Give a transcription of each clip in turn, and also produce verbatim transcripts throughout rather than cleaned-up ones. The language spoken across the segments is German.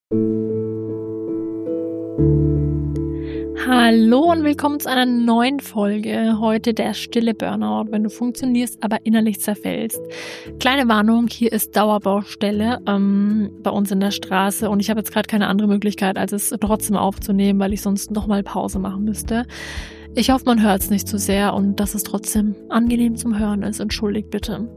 Hallo und willkommen zu einer neuen Folge. Heute der stille Burnout, wenn du funktionierst, aber innerlich zerfällst. Kleine Warnung, hier ist Dauerbaustelle ähm, bei uns in der Straße und ich habe jetzt gerade keine andere Möglichkeit, als es trotzdem aufzunehmen, weil ich sonst nochmal Pause machen müsste. Ich hoffe, man hört es nicht zu sehr und dass es trotzdem angenehm zum Hören ist. Entschuldigt bitte.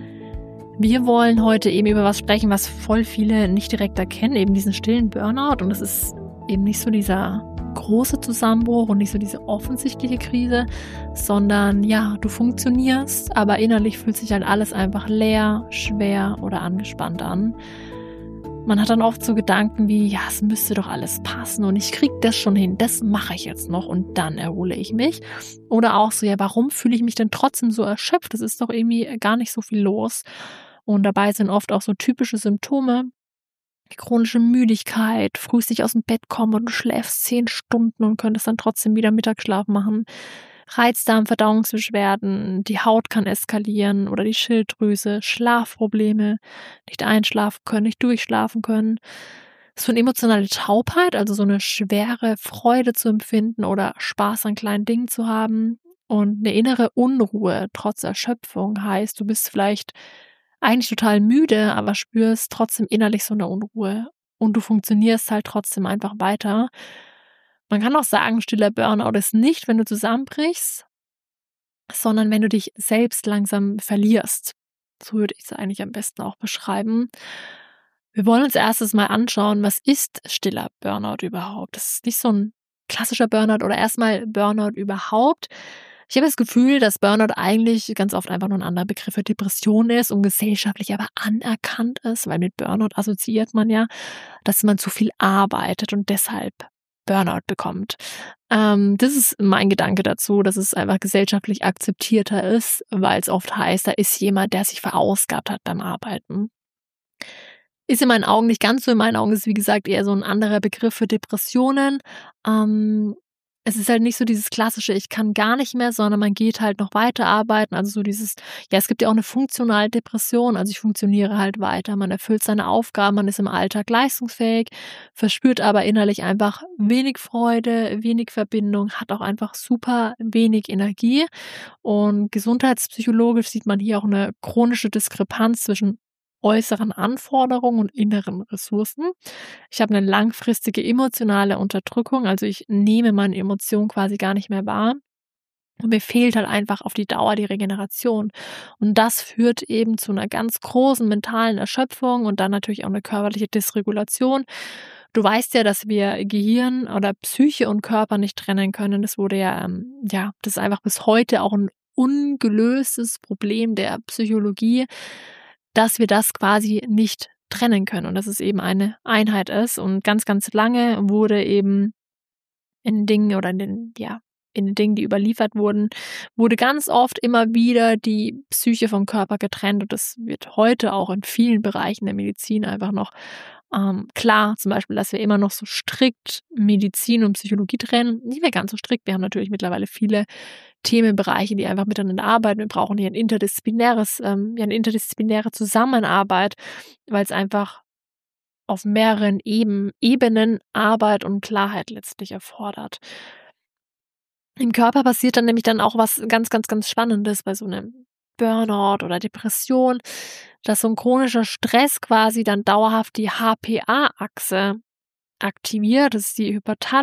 Wir wollen heute eben über was sprechen, was voll viele nicht direkt erkennen, eben diesen stillen Burnout, und es ist eben nicht so dieser große Zusammenbruch und nicht so diese offensichtliche Krise, sondern ja, du funktionierst, aber innerlich fühlt sich halt alles einfach leer, schwer oder angespannt an. Man hat dann oft so Gedanken wie, ja, es müsste doch alles passen und ich krieg das schon hin, das mache ich jetzt noch und dann erhole ich mich. Oder auch so, ja, warum fühle ich mich denn trotzdem so erschöpft? Es ist doch irgendwie gar nicht so viel los. Und dabei sind oft auch so typische Symptome: die chronische Müdigkeit, frühst nicht aus dem Bett kommen und du schläfst zehn Stunden und könntest dann trotzdem wieder Mittagsschlaf machen. Reizdarm, Verdauungsbeschwerden, die Haut kann eskalieren oder die Schilddrüse, Schlafprobleme, nicht einschlafen können, nicht durchschlafen können. So eine emotionale Taubheit, also so eine schwere Freude zu empfinden oder Spaß an kleinen Dingen zu haben. Und eine innere Unruhe trotz Erschöpfung heißt, du bist vielleicht eigentlich total müde, aber spürst trotzdem innerlich so eine Unruhe und du funktionierst halt trotzdem einfach weiter. Man kann auch sagen, stiller Burnout ist nicht, wenn du zusammenbrichst, sondern wenn du dich selbst langsam verlierst. So würde ich es eigentlich am besten auch beschreiben. Wir wollen uns erstes mal anschauen, was ist stiller Burnout überhaupt? Das ist nicht so ein klassischer Burnout oder erstmal Burnout überhaupt. Ich habe das Gefühl, dass Burnout eigentlich ganz oft einfach nur ein anderer Begriff für Depression ist und gesellschaftlich aber anerkannt ist, weil mit Burnout assoziiert man ja, dass man zu viel arbeitet und deshalb Burnout bekommt. Ähm, das ist mein Gedanke dazu, dass es einfach gesellschaftlich akzeptierter ist, weil es oft heißt, da ist jemand, der sich verausgabt hat beim Arbeiten. Ist in meinen Augen nicht ganz so. In meinen Augen ist es, wie gesagt, eher so ein anderer Begriff für Depressionen. Ähm, es ist halt nicht so dieses klassische, ich kann gar nicht mehr, sondern man geht halt noch weiter arbeiten. Also so dieses, ja, es gibt ja auch eine funktionale Depression, also ich funktioniere halt weiter. Man erfüllt seine Aufgaben, man ist im Alltag leistungsfähig, verspürt aber innerlich einfach wenig Freude, wenig Verbindung, hat auch einfach super wenig Energie. Und gesundheitspsychologisch sieht man hier auch eine chronische Diskrepanz zwischen äußeren Anforderungen und inneren Ressourcen. Ich habe eine langfristige emotionale Unterdrückung, also ich nehme meine Emotionen quasi gar nicht mehr wahr. Und mir fehlt halt einfach auf die Dauer die Regeneration. Und das führt eben zu einer ganz großen mentalen Erschöpfung und dann natürlich auch eine körperliche Dysregulation. Du weißt ja, dass wir Gehirn oder Psyche und Körper nicht trennen können. Das wurde ja, ähm, ja, das ist einfach bis heute auch ein ungelöstes Problem der Psychologie, dass wir das quasi nicht trennen können und dass es eben eine Einheit ist. Und ganz, ganz lange wurde eben in den Dingen oder in den, ja, in den Dingen, die überliefert wurden, wurde ganz oft immer wieder die Psyche vom Körper getrennt. Und das wird heute auch in vielen Bereichen der Medizin einfach noch ähm, klar. Zum Beispiel, dass wir immer noch so strikt Medizin und Psychologie trennen. Nicht mehr ganz so strikt. Wir haben natürlich mittlerweile viele Themenbereiche, die einfach miteinander arbeiten. Wir brauchen hier ein interdisziplinäres, ähm, ja, eine interdisziplinäre Zusammenarbeit, weil es einfach auf mehreren Eben, Ebenen Arbeit und Klarheit letztlich erfordert. Im Körper passiert dann nämlich dann auch was ganz, ganz, ganz Spannendes bei so einem Burnout oder Depression, dass so ein chronischer Stress quasi dann dauerhaft die H P A-Achse aktiviert. Das ist die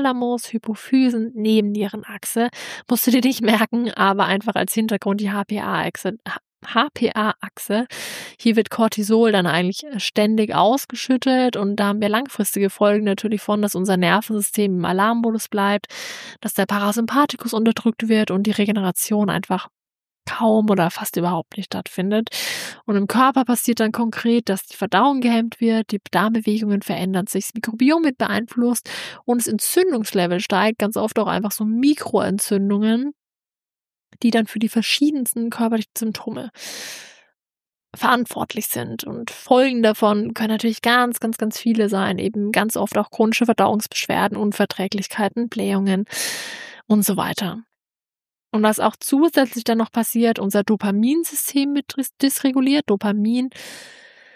Hypothalamus-Hypophysen-Nebennierenachse. Musst du dir nicht merken, aber einfach als Hintergrund die H P A-Achse. H P A-Achse. Hier wird Cortisol dann eigentlich ständig ausgeschüttet und da haben wir langfristige Folgen natürlich von, dass unser Nervensystem im Alarmmodus bleibt, dass der Parasympathikus unterdrückt wird und die Regeneration einfach kaum oder fast überhaupt nicht stattfindet. Und im Körper passiert dann konkret, dass die Verdauung gehemmt wird, die Darmbewegungen verändern sich, das Mikrobiom wird beeinflusst und das Entzündungslevel steigt, ganz oft auch einfach so Mikroentzündungen, die dann für die verschiedensten körperlichen Symptome verantwortlich sind. Und Folgen davon können natürlich ganz, ganz, ganz viele sein. Eben ganz oft auch chronische Verdauungsbeschwerden, Unverträglichkeiten, Blähungen und so weiter. Und was auch zusätzlich dann noch passiert, unser Dopaminsystem wird dysreguliert. Dopamin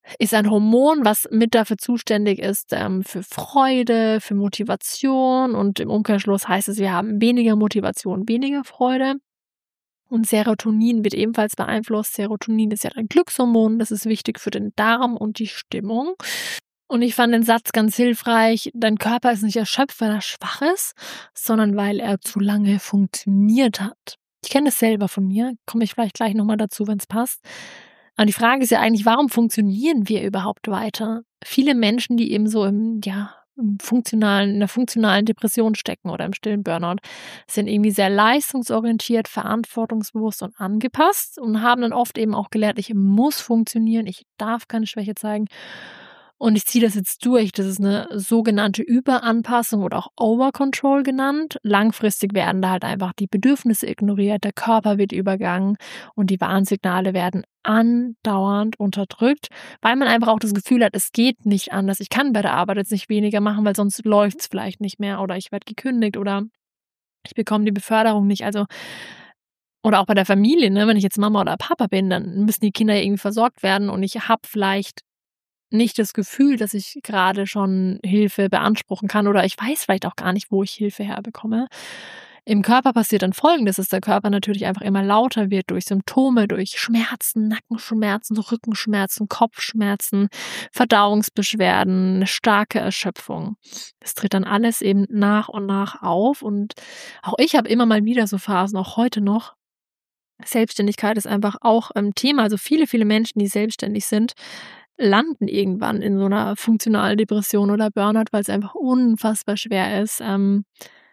ist ein Hormon, was mit dafür zuständig ist, ähm, für Freude, für Motivation, und im Umkehrschluss heißt es, wir haben weniger Motivation, weniger Freude. Und Serotonin wird ebenfalls beeinflusst. Serotonin ist ja ein Glückshormon, das ist wichtig für den Darm und die Stimmung. Und ich fand den Satz ganz hilfreich: Dein Körper ist nicht erschöpft, weil er schwach ist, sondern weil er zu lange funktioniert hat. Ich kenne das selber von mir, komme ich vielleicht gleich nochmal dazu, wenn es passt. Aber die Frage ist ja eigentlich, warum funktionieren wir überhaupt weiter? Viele Menschen, die eben so im, ja, im funktionalen, in der funktionalen Depression stecken oder im stillen Burnout, sind irgendwie sehr leistungsorientiert, verantwortungsbewusst und angepasst und haben dann oft eben auch gelernt, ich muss funktionieren, ich darf keine Schwäche zeigen. Und ich ziehe das jetzt durch. Das ist eine sogenannte Überanpassung oder auch Overcontrol genannt. Langfristig werden da halt einfach die Bedürfnisse ignoriert, der Körper wird übergangen und die Warnsignale werden andauernd unterdrückt, weil man einfach auch das Gefühl hat, es geht nicht anders. Ich kann bei der Arbeit jetzt nicht weniger machen, weil sonst läuft es vielleicht nicht mehr oder ich werde gekündigt oder ich bekomme die Beförderung nicht. Also, oder auch bei der Familie, ne? Wenn ich jetzt Mama oder Papa bin, dann müssen die Kinder irgendwie versorgt werden und ich habe vielleicht nicht das Gefühl, dass ich gerade schon Hilfe beanspruchen kann oder ich weiß vielleicht auch gar nicht, wo ich Hilfe herbekomme. Im Körper passiert dann Folgendes, dass der Körper natürlich einfach immer lauter wird durch Symptome, durch Schmerzen, Nackenschmerzen, Rückenschmerzen, Kopfschmerzen, Verdauungsbeschwerden, eine starke Erschöpfung. Das tritt dann alles eben nach und nach auf und auch ich habe immer mal wieder so Phasen, auch heute noch. Selbstständigkeit ist einfach auch ein Thema. Also viele, viele Menschen, die selbstständig sind, landen irgendwann in so einer funktionalen Depression oder Burnout, weil es einfach unfassbar schwer ist, ähm,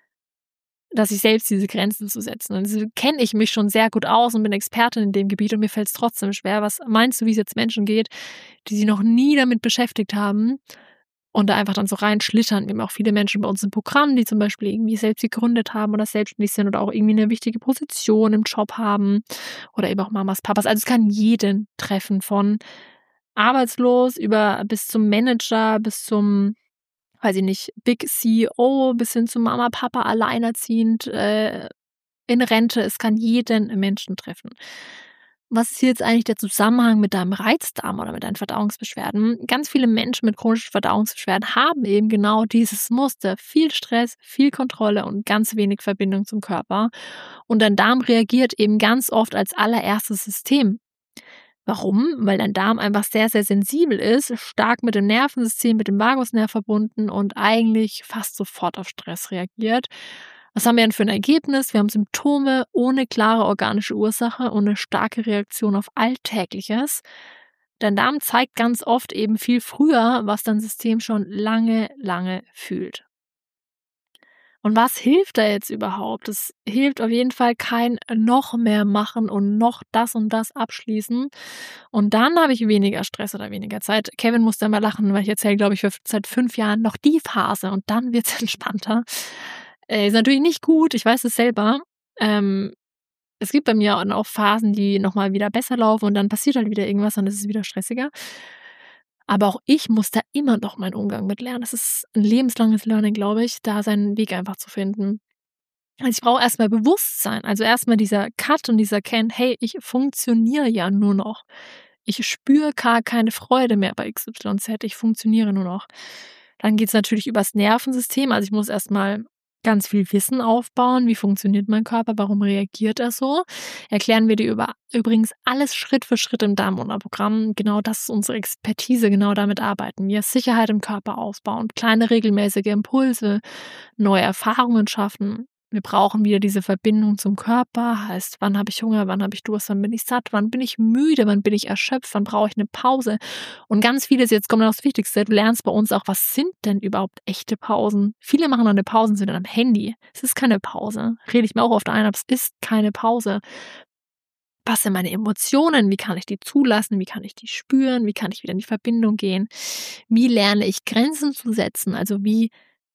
dass sich selbst diese Grenzen zu setzen. Und so kenne ich mich schon sehr gut aus und bin Expertin in dem Gebiet und mir fällt es trotzdem schwer. Was meinst du, wie es jetzt Menschen geht, die sich noch nie damit beschäftigt haben und da einfach dann so reinschlittern? Wir haben auch viele Menschen bei uns im Programm, die zum Beispiel irgendwie selbst gegründet haben oder selbstständig sind oder auch irgendwie eine wichtige Position im Job haben oder eben auch Mamas, Papas. Also es kann jeden treffen, von arbeitslos über bis zum Manager, bis zum, weiß ich nicht, Big C E O, bis hin zu Mama, Papa, alleinerziehend, äh, in Rente. Es kann jeden Menschen treffen. Was ist hier jetzt eigentlich der Zusammenhang mit deinem Reizdarm oder mit deinen Verdauungsbeschwerden? Ganz viele Menschen mit chronischen Verdauungsbeschwerden haben eben genau dieses Muster. Viel Stress, viel Kontrolle und ganz wenig Verbindung zum Körper. Und dein Darm reagiert eben ganz oft als allererstes System. Warum? Weil dein Darm einfach sehr, sehr sensibel ist, stark mit dem Nervensystem, mit dem Vagusnerv verbunden und eigentlich fast sofort auf Stress reagiert. Was haben wir denn für ein Ergebnis? Wir haben Symptome ohne klare organische Ursache und eine starke Reaktion auf Alltägliches. Dein Darm zeigt ganz oft eben viel früher, was dein System schon lange, lange fühlt. Und was hilft da jetzt überhaupt? Es hilft auf jeden Fall kein noch mehr machen und noch das und das abschließen. Und dann habe ich weniger Stress oder weniger Zeit. Kevin musste immer lachen, weil ich erzähle, glaube ich, für seit fünf Jahren noch die Phase und dann wird es entspannter. Äh, ist natürlich nicht gut, ich weiß es selber. Ähm, es gibt bei mir auch Phasen, die nochmal wieder besser laufen und dann passiert halt wieder irgendwas und es ist wieder stressiger. Aber auch ich muss da immer noch meinen Umgang mit lernen. Das ist ein lebenslanges Learning, glaube ich, da seinen Weg einfach zu finden. Also ich brauche erstmal Bewusstsein, also erstmal dieser Cut und dieser Ken, hey, ich funktioniere ja nur noch. Ich spüre gar keine Freude mehr bei X Y Z, ich funktioniere nur noch. Dann geht es natürlich übers Nervensystem, also ich muss erstmal ganz viel Wissen aufbauen, wie funktioniert mein Körper, warum reagiert er so. Erklären wir dir über, übrigens alles Schritt für Schritt im Darmwunderprogramm. Genau das ist unsere Expertise, genau damit arbeiten wir. Sicherheit im Körper aufbauen, kleine regelmäßige Impulse, neue Erfahrungen schaffen. Wir brauchen wieder diese Verbindung zum Körper, heißt, wann habe ich Hunger, wann habe ich Durst, wann bin ich satt, wann bin ich müde, wann bin ich erschöpft, wann brauche ich eine Pause. Und ganz vieles, jetzt kommt noch das Wichtigste, du lernst bei uns auch, was sind denn überhaupt echte Pausen? Viele machen dann eine Pause und sind dann am Handy. Es ist keine Pause. Rede ich mir auch oft ein, aber es ist keine Pause. Was sind meine Emotionen? Wie kann ich die zulassen? Wie kann ich die spüren? Wie kann ich wieder in die Verbindung gehen? Wie lerne ich Grenzen zu setzen? Also wie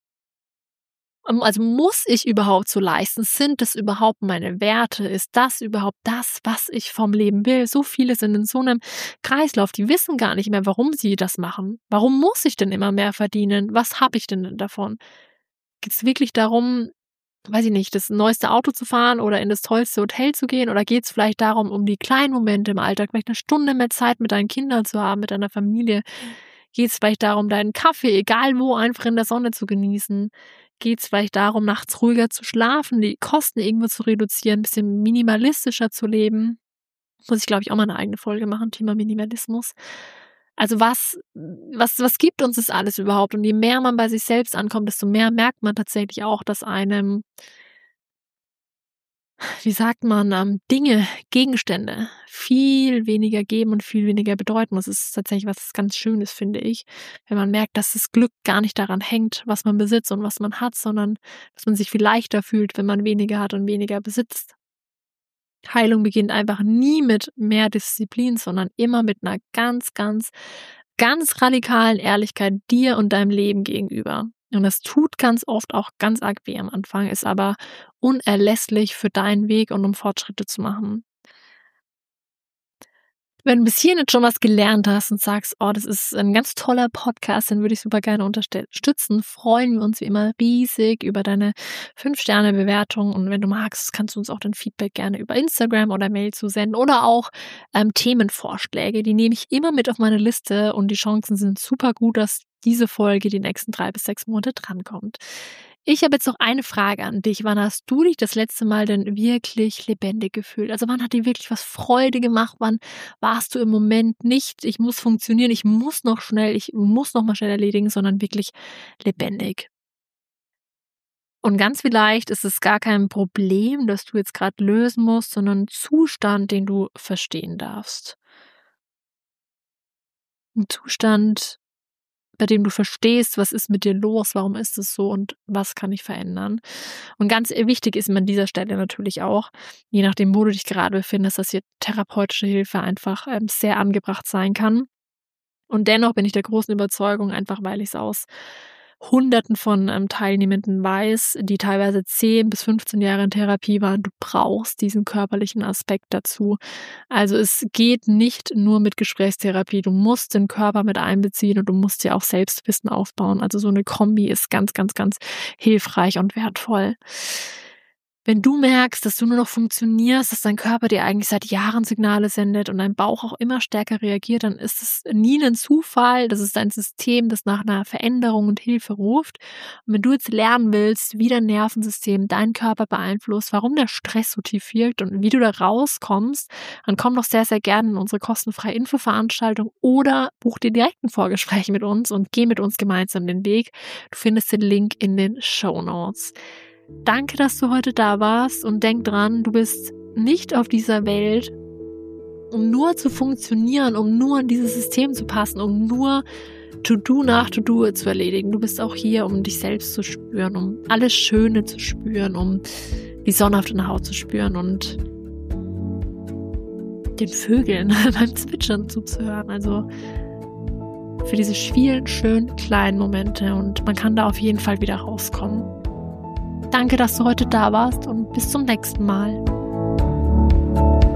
Also muss ich überhaupt so leisten? Sind das überhaupt meine Werte? Ist das überhaupt das, was ich vom Leben will? So viele sind in so einem Kreislauf, die wissen gar nicht mehr, warum sie das machen. Warum muss ich denn immer mehr verdienen? Was habe ich denn davon? Geht es wirklich darum, weiß ich nicht, das neueste Auto zu fahren oder in das tollste Hotel zu gehen? Oder geht es vielleicht darum, um die kleinen Momente im Alltag, vielleicht eine Stunde mehr Zeit mit deinen Kindern zu haben, mit deiner Familie? Geht es vielleicht darum, deinen Kaffee, egal wo, einfach in der Sonne zu genießen? Geht es vielleicht darum, nachts ruhiger zu schlafen, die Kosten irgendwo zu reduzieren, ein bisschen minimalistischer zu leben? Muss ich, glaube ich, auch mal eine eigene Folge machen, Thema Minimalismus. Also was, was, was gibt uns das alles überhaupt? Und je mehr man bei sich selbst ankommt, desto mehr merkt man tatsächlich auch, dass einem, wie sagt man, ähm, Dinge, Gegenstände viel weniger geben und viel weniger bedeuten. Das ist tatsächlich was ganz Schönes, finde ich, wenn man merkt, dass das Glück gar nicht daran hängt, was man besitzt und was man hat, sondern dass man sich viel leichter fühlt, wenn man weniger hat und weniger besitzt. Heilung beginnt einfach nie mit mehr Disziplin, sondern immer mit einer ganz, ganz, ganz radikalen Ehrlichkeit dir und deinem Leben gegenüber. Und das tut ganz oft auch ganz arg weh am Anfang, ist aber unerlässlich für deinen Weg und um Fortschritte zu machen. Wenn du bis hierhin jetzt schon was gelernt hast und sagst, oh, das ist ein ganz toller Podcast, dann würde ich super gerne unterstützen. Freuen wir uns wie immer riesig über deine fünf Sterne Bewertung. Und wenn du magst, kannst du uns auch dein Feedback gerne über Instagram oder Mail zusenden oder auch ähm, Themenvorschläge. Die nehme ich immer mit auf meine Liste und die Chancen sind super gut, dass diese Folge die nächsten drei bis sechs Monate drankommt. Ich habe jetzt noch eine Frage an dich. Wann hast du dich das letzte Mal denn wirklich lebendig gefühlt? Also wann hat dir wirklich was Freude gemacht? Wann warst du im Moment nicht, ich muss funktionieren, ich muss noch schnell, ich muss noch mal schnell erledigen, sondern wirklich lebendig? Und ganz vielleicht ist es gar kein Problem, das du jetzt gerade lösen musst, sondern ein Zustand, den du verstehen darfst. Ein Zustand, bei dem du verstehst, was ist mit dir los, warum ist es so und was kann ich verändern. Und ganz wichtig ist mir an dieser Stelle natürlich auch, je nachdem, wo du dich gerade befindest, dass hier therapeutische Hilfe einfach ähm, sehr angebracht sein kann. Und dennoch bin ich der großen Überzeugung, einfach weil ich es aus Hunderten von ähm, Teilnehmenden weiß, die teilweise zehn bis fünfzehn Jahre in Therapie waren, du brauchst diesen körperlichen Aspekt dazu. Also es geht nicht nur mit Gesprächstherapie, du musst den Körper mit einbeziehen und du musst ja auch Selbstwissen aufbauen. Also so eine Kombi ist ganz, ganz, ganz hilfreich und wertvoll. Wenn du merkst, dass du nur noch funktionierst, dass dein Körper dir eigentlich seit Jahren Signale sendet und dein Bauch auch immer stärker reagiert, dann ist es nie ein Zufall. Das ist ein System, das nach einer Veränderung und Hilfe ruft. Und wenn du jetzt lernen willst, wie dein Nervensystem deinen Körper beeinflusst, warum der Stress so tief wirkt und wie du da rauskommst, dann komm doch sehr, sehr gerne in unsere kostenfreie Infoveranstaltung oder buch dir direkt ein Vorgespräch mit uns und geh mit uns gemeinsam den Weg. Du findest den Link in den Shownotes. Danke, dass du heute da warst und denk dran, du bist nicht auf dieser Welt, um nur zu funktionieren, um nur in dieses System zu passen, um nur To-Do nach To-Do zu erledigen. Du bist auch hier, um dich selbst zu spüren, um alles Schöne zu spüren, um die Sonne auf deiner Haut zu spüren und den Vögeln beim Zwitschern zuzuhören. Also für diese vielen schönen kleinen Momente und man kann da auf jeden Fall wieder rauskommen. Danke, dass du heute da warst und bis zum nächsten Mal.